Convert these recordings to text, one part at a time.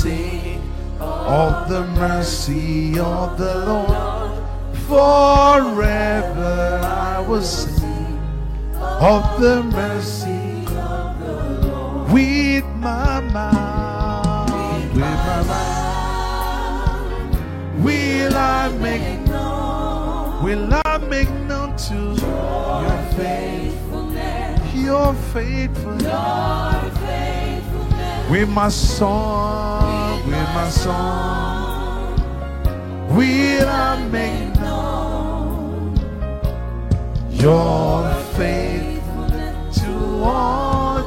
sing of the mercy of the Lord. Forever I will sing of the mercy of the Lord. With my mouth, will I make known to your faithfulness, your faithfulness. With my song, will I make known your faithfulness to all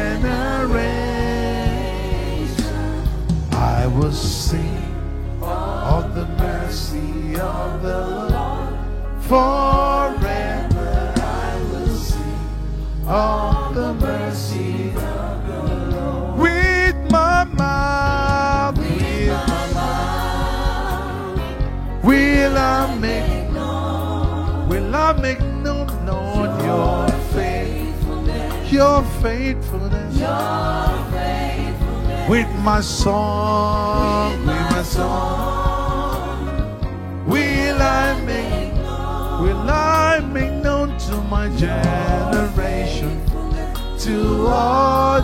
generations. I will sing of the mercy of the Lord. Forever I will sing of the mercy of the Lord. With my mouth, will I make known your faithfulness, your faithfulness. With my song, will I make known to my generation, to all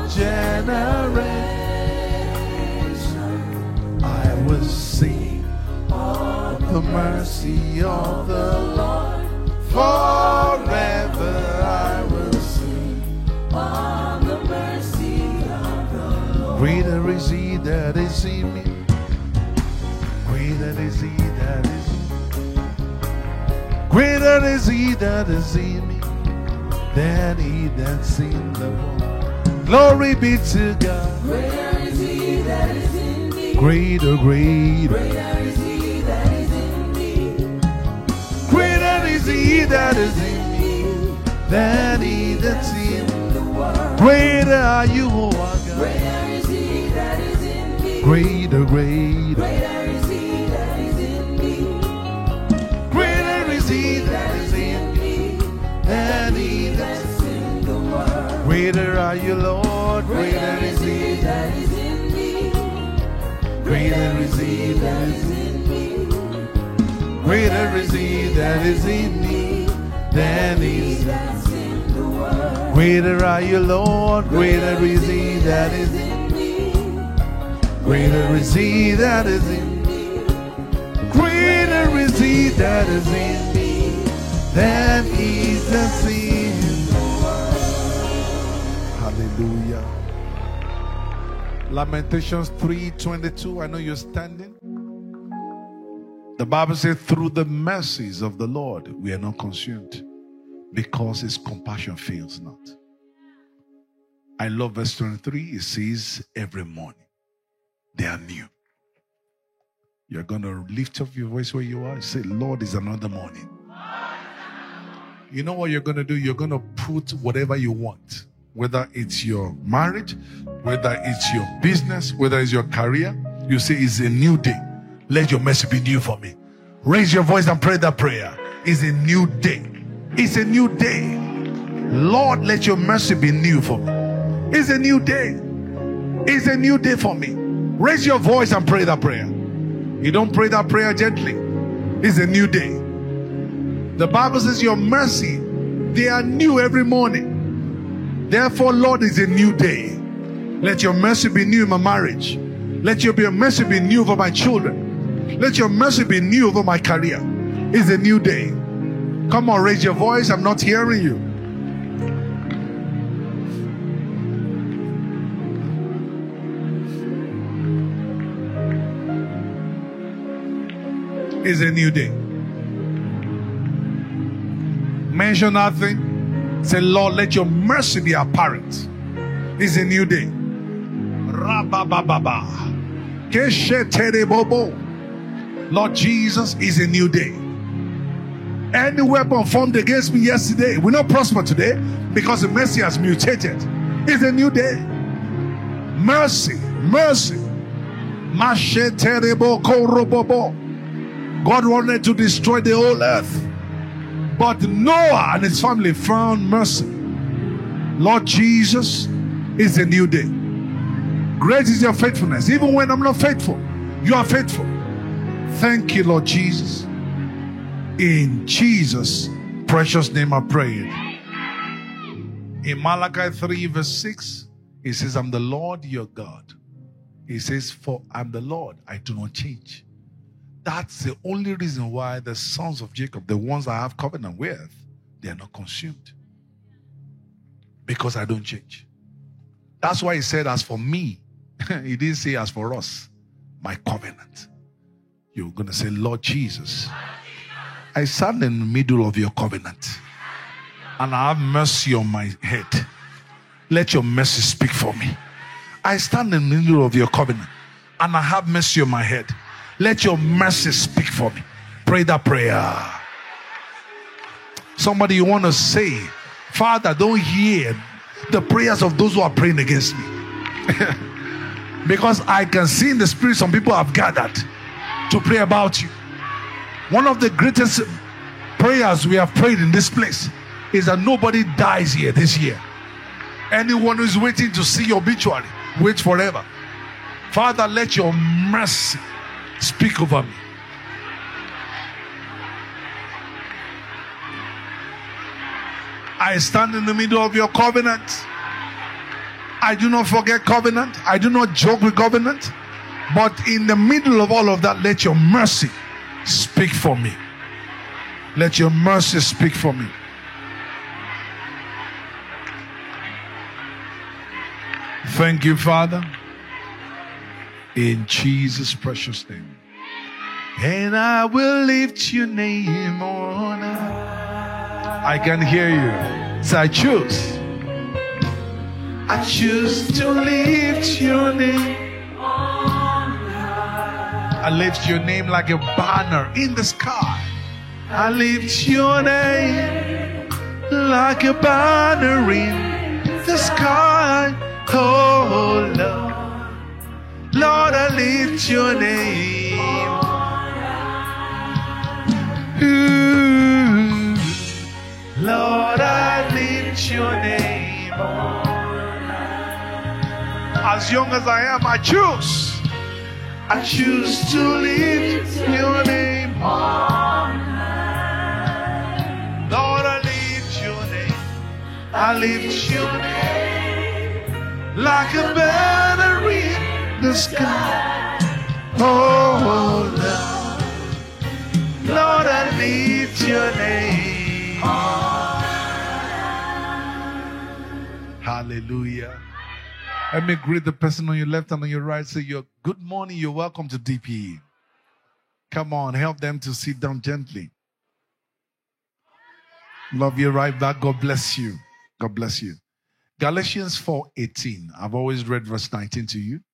generations. I will sing of the mercy of the Lord. Forever I will sing of the mercy of the Lord. Greater is he that is in me. Greater is he that is in me. Greater is he that is in me than he that's in the world. Glory be to God. Greater is he that is in me. Greater. Greater is he that is in me. Greater is he that is in me than he that's in the world. Greater are you, O our God. Greater is he that is in me. Greater. Greater is he that is in me. Greater is he that is in me than he that's in the world. Greater are you, Lord. Greater is he that is in me. Greater is he that is in me. Greater is he that is in me than he that's in the world. Greater are you, Lord. Greater is he that is in me. Greater is he that is in me. Greater is he that is in me than he that's in the world. Hallelujah. Lamentations 3:22. I know you're standing. The Bible says, through the mercies of the Lord we are not consumed, because his compassion fails not. I love verse 23. It says, every morning they are new. You're going to lift up your voice where you are and say, Lord, it's another morning. You know what you're going to do? You're going to put whatever you want, whether it's your marriage, whether it's your business, whether it's your career. You say, it's a new day. Let your mercy be new for me. Raise your voice and pray that prayer. It's a new day. It's a new day. Lord, let your mercy be new for me. It's a new day. It's a new day for me. Raise your voice and pray that prayer. You don't pray that prayer gently. It's a new day. The Bible says your mercy, they are new every morning. Therefore, Lord, it's a new day. Let your mercy be new in my marriage. Let your mercy be new for my children. Let your mercy be new over my career. It's a new day. Come on, raise your voice. I'm not hearing you. It's a new day. Mention nothing. Say, Lord, let your mercy be apparent. It's a new day. Rabababa. Kesheterebobo. Lord Jesus, is a new day. Any weapon formed against me yesterday will not prosper today, because the mercy has mutated. It's a new day. Mercy, mercy. Masheterebo korobobo. God wanted to destroy the whole earth, but Noah and his family found mercy. Lord Jesus, is a new day. Great is your faithfulness. Even when I'm not faithful, you are faithful. Thank you, Lord Jesus. In Jesus' precious name I prayed. In Malachi 3 verse 6, he says, I'm the Lord your God. He says, for I'm the Lord, I do not change. That's the only reason why the sons of Jacob, the ones I have covenant with, they are not consumed. Because I don't change. That's why he said, as for me, he didn't say as for us, my covenant. You're going to say, Lord Jesus, I stand in the middle of your covenant and I have mercy on my head. Let your mercy speak for me. I stand in the middle of your covenant and I have mercy on my head. Let your mercy speak for me. Pray that prayer. Somebody, you want to say, Father, don't hear the prayers of those who are praying against me. Because I can see in the spirit some people have gathered to pray about you. One of the greatest prayers we have prayed in this place is that nobody dies here this year. Anyone who is waiting to see your obituary, wait forever. Father, let your mercy speak over me. I stand in the middle of your covenant. I do not forget covenant. I do not joke with covenant. But in the middle of all of that, let your mercy speak for me. Let your mercy speak for me. Thank you, Father. In Jesus' precious name. And I will lift your name on high. I can hear you. So I choose. I choose to lift your name on high. I lift your name like a banner in the sky. I lift your name like a banner in the sky. Oh Lord, Lord, I lift your name. Ooh, Lord, I lift your name. As young as I am, I choose to lift your name. Lord, I lift your name. I lift your name like a banner in the sky. Oh Lord, Lord, I lift your name. Hallelujah. Let me greet the person on your left and on your right. Say, good morning, you're welcome to DPE. Come on, help them to sit down gently. Love you right back. God bless you. God bless you. Galatians 4:18. I've always read verse 19 to you.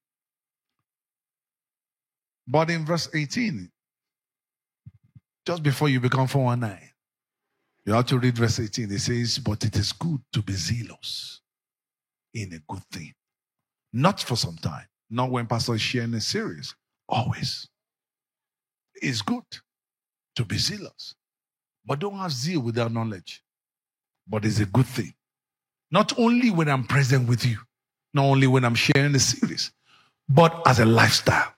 But in verse 18, just before you become 419, you have to read verse 18. It says, but it is good to be zealous in a good thing. Not for some time. Not when pastor is sharing a series. Always. It's good to be zealous. But don't have zeal without knowledge. But it's a good thing. Not only when I'm present with you. Not only when I'm sharing the series. But as a lifestyle.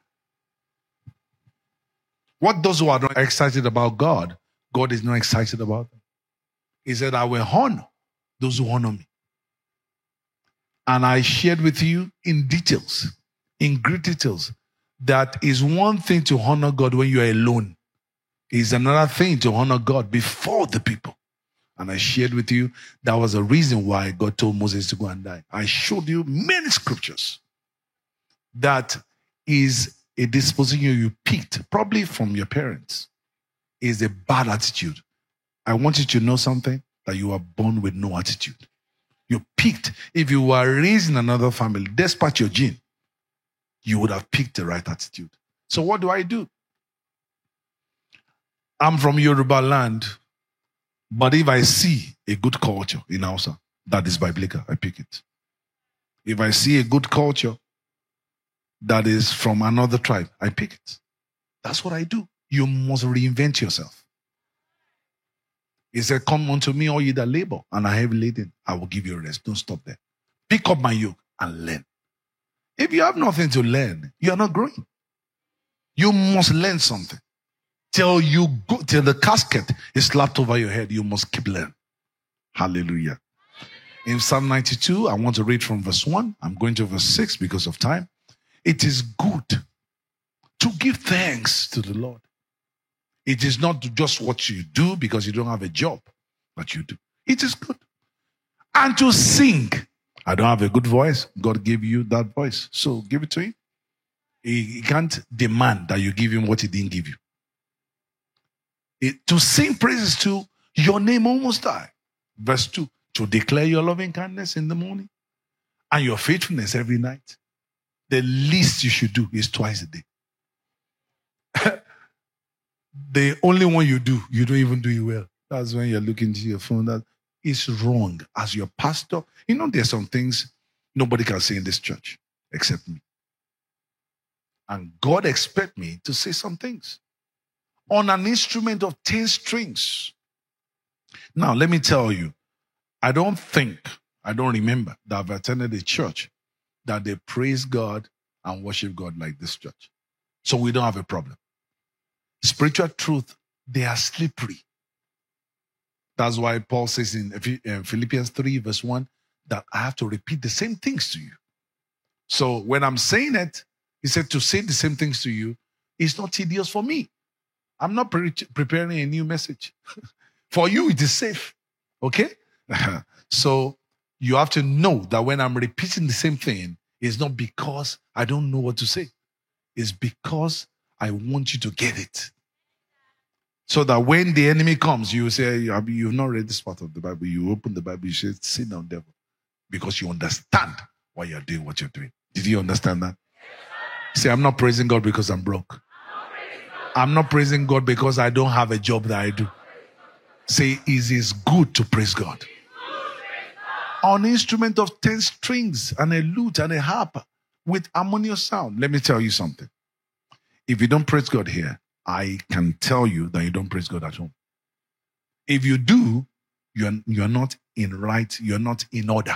What those who are not excited about God, God is not excited about them. He said, I will honor those who honor me. And I shared with you in details, in great details, that is one thing to honor God when you are alone. It's another thing to honor God before the people. And I shared with you that was the reason why God told Moses to go and die. I showed you many scriptures that is a disposition you picked, probably from your parents, is a bad attitude. I want you to know something, that you are born with no attitude. You picked, if you were raised in another family, despite your gene, you would have picked the right attitude. So what do? I'm from Yoruba land, but if I see a good culture in Hausa, that is biblical, I pick it. If I see a good culture that is from another tribe, I pick it. That's what I do. You must reinvent yourself. He said, come unto me, all ye that labor and are heavy laden, I will give you rest. Don't stop there. Pick up my yoke and learn. If you have nothing to learn, you are not growing. You must learn something. Till you go, till the casket is slapped over your head, you must keep learning. Hallelujah. In Psalm 92, I want to read from verse 1. I'm going to verse 6 because of time. It is good to give thanks to the Lord. It is not just what you do because you don't have a job, but you do. It is good. And to sing. I don't have a good voice. God gave you that voice. So give it to him. He can't demand that you give him what he didn't give you. To sing praises to your name, O Most High. Verse 2. To declare your loving kindness in the morning and your faithfulness every night. The least you should do is twice a day. The only one you do, you don't even do it well. That's when you're looking to your phone. That is wrong. As your pastor, you know, there's some things nobody can say in this church except me. And God expects me to say some things on an instrument of 10 strings. Now, let me tell you, I don't remember that I've attended a church that they praise God and worship God like this church. So we don't have a problem. Spiritual truth, they are slippery. That's why Paul says in Philippians 3 verse 1 that I have to repeat the same things to you. So when I'm saying it, he said to say the same things to you is not tedious for me. I'm not preparing a new message. For you, it is safe. Okay? So you have to know that when I'm repeating the same thing, it's not because I don't know what to say. It's because I want you to get it. So that when the enemy comes, you say, you've not read this part of the Bible. You open the Bible, you say, sit down, devil. Because you understand why you're doing what you're doing. Did you understand that? Say, I'm not praising God because I'm broke. I'm not praising God because I don't have a job that I do. Say, it is good to praise God. On an instrument of 10 strings and a lute and a harp with harmonious sound. Let me tell you something. If you don't praise God here, I can tell you that you don't praise God at home. If you do, you're not you're not in order.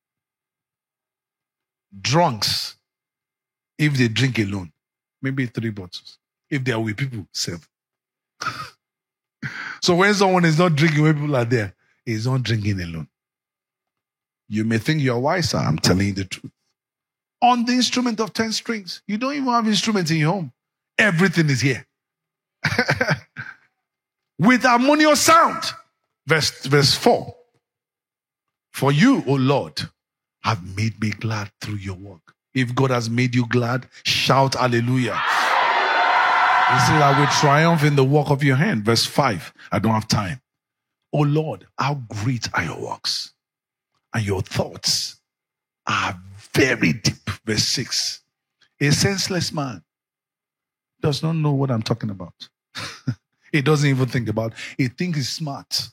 Drunks, if they drink alone, maybe 3 bottles. If they are with people, 7. So when someone is not drinking when people are there, he's not drinking alone. You may think you're wiser. I'm telling you the truth. On the instrument of 10 strings, you don't even have instruments in your home. Everything is here. With harmonious sound. Verse 4. For you, O Lord, have made me glad through your work. If God has made you glad, shout hallelujah. He said, I will triumph in the work of your hand. Verse 5. I don't have time. O Lord, how great are your works, and your thoughts are very deep. Verse 6. A senseless man does not know what I'm talking about. He doesn't even think about it. He thinks he's smart.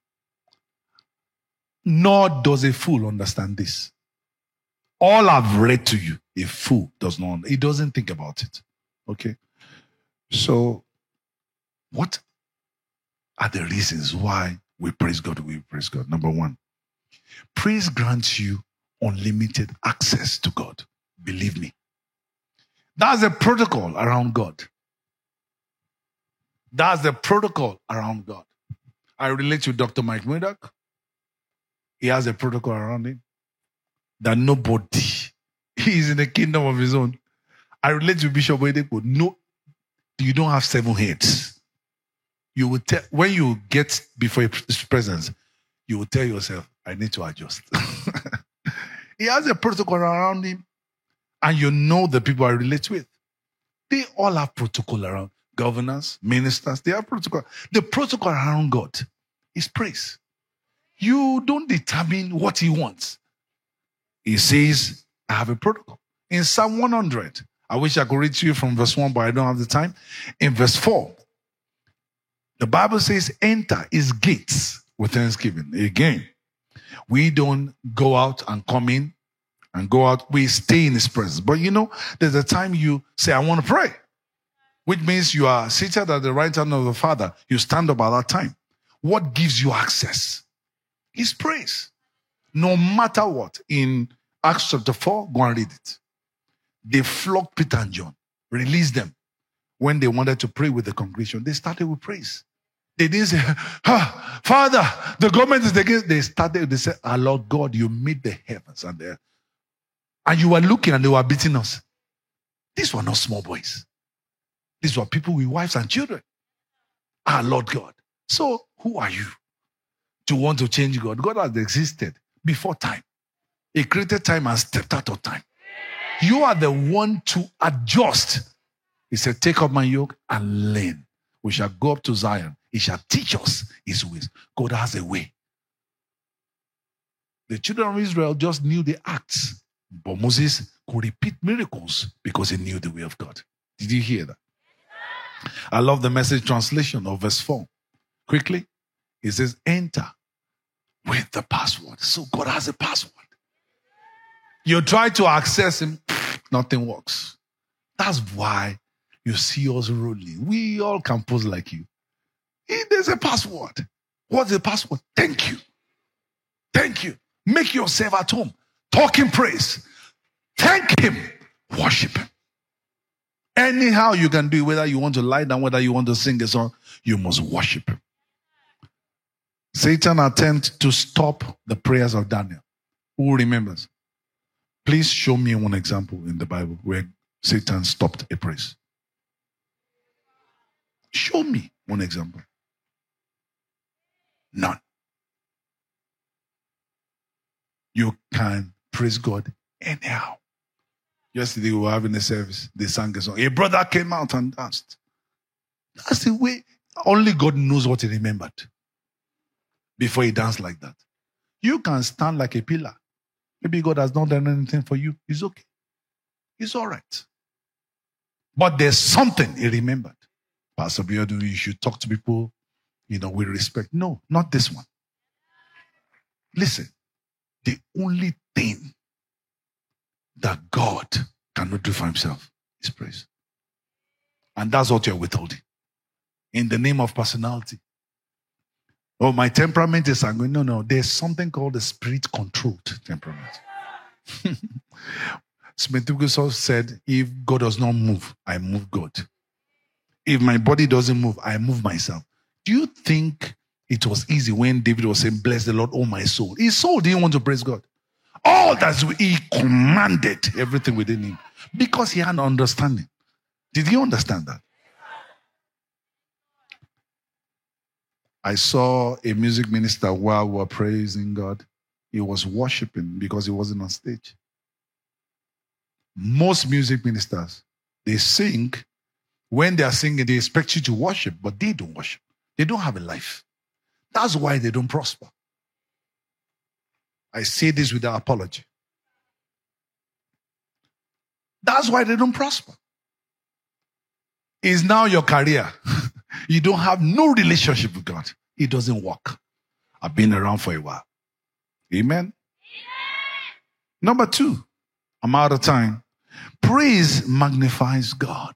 Nor does a fool understand this. All I've read to you, a fool does not. He doesn't think about it. Okay? So, what are the reasons why we praise God? We praise God. Number 1, praise grants you unlimited access to God. Believe me. That's the protocol around God. That's the protocol around God. I relate to Dr. Mike Murdoch. He has a protocol around him that nobody, he is in the kingdom of his own. I relate to Bishop Oyedepo. No, you don't have 7 heads. You will tell, when you get before his presence, you will tell yourself, I need to adjust. He has a protocol around him, and you know the people I relate with. They all have protocol around. Governors, ministers, they have protocol. The protocol around God is praise. You don't determine what he wants. He says, I have a protocol. In Psalm 100, I wish I could read to you from verse 1, but I don't have the time. In verse 4, the Bible says, enter his gates with thanksgiving. Again, we don't go out and come in and go out. We stay in his presence. But you know, there's a time you say, I want to pray, which means you are seated at the right hand of the Father. You stand up at that time. What gives you access? His praise. No matter what. In Acts chapter 4, go and read it. They flogged Peter and John, released them. When they wanted to pray with the congregation, they started with praise. They didn't say, Father, the government is against. They said, our Lord God, you made the heavens and the earth. And you were looking and they were beating us. These were not small boys. These were people with wives and children. Our Lord God. So who are you to want to change God? God has existed before time. He created time and stepped out of time. You are the one to adjust. He said, take up my yoke and learn. We shall go up to Zion. He shall teach us his ways. God has a way. The children of Israel just knew the acts. But Moses could repeat miracles because he knew the way of God. Did you hear that? I love the Message translation of verse 4. Quickly, it says, enter with the password. So God has a password. You try to access him, nothing works. That's why you see us rolling. We all can pose like you. There's a password. What's the password? Thank you. Thank you. Make yourself at home. Talk in praise. Thank him. Worship him. Anyhow you can do it, whether you want to lie down, whether you want to sing a song, you must worship him. Satan attempts to stop the prayers of Daniel. Who remembers? Please show me one example in the Bible where Satan stopped a praise. Show me one example. None. You can praise God anyhow. Yesterday we were having a service. They sang a song. A brother came out and danced. That's the way. Only God knows what he remembered before he danced like that. You can stand like a pillar. Maybe God has not done anything for you. It's okay. It's all right. But there's something he remembered. Pastor Biodu, you should talk to people, with respect. No, not this one. Listen, the only thing that God cannot do for himself is praise. And that's what you're withholding. In the name of personality. Oh, my temperament is sanguine. No. There's something called the spirit-controlled temperament. Smith Wigglesworth said, if God does not move, I move God. If my body doesn't move, I move myself. Do you think it was easy when David was saying, bless the Lord, oh my soul? His soul didn't want to praise God. All that he commanded everything within him because he had an understanding. Did he understand that? I saw a music minister while we were praising God. He was worshiping because he wasn't on stage. Most music ministers, they sing. When they are singing, they expect you to worship, but they don't worship. They don't have a life. That's why they don't prosper. I say this without apology. That's why they don't prosper. It's now your career. You don't have no relationship with God. It doesn't work. I've been around for a while. Amen? Number 2, I'm out of time. Praise magnifies God.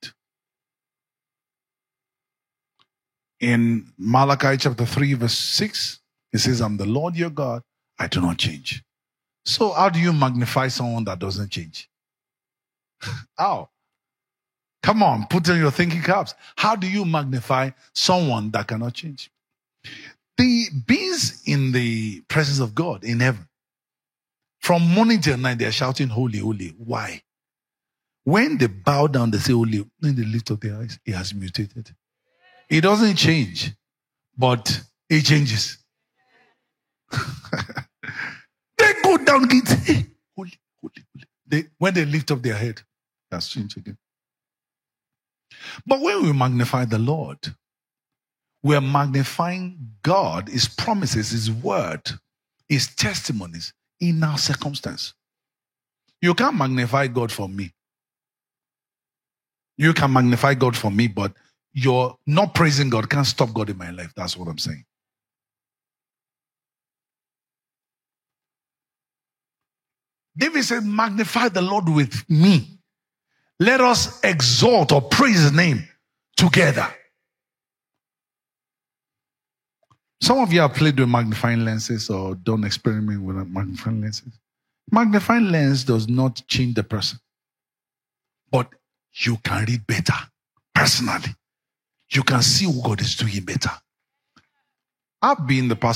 In Malachi chapter 3 verse 6, it says, I'm the Lord your God. I do not change. So how do you magnify someone that doesn't change? How? Come on, put in your thinking caps. How do you magnify someone that cannot change? The beings in the presence of God in heaven, from morning till night, they are shouting, holy, holy. Why? When they bow down, they say, holy. When they lift up their eyes, it has mutated. It doesn't change, but it changes. They go down, hey, holy, holy, holy. When they lift up their head, that's changed again. But when we magnify the Lord, we are magnifying God, his promises, his word, his testimonies in our circumstance. You can't magnify God for me. You can magnify God for me, but you're not praising God can't stop God in my life. That's what I'm saying. David said, magnify the Lord with me. Let us exalt or praise his name together. Some of you have played with magnifying lenses or don't experiment with magnifying lenses. Magnifying lens does not change the person. But you can read better personally. You can see what God is doing better. I've been the pastor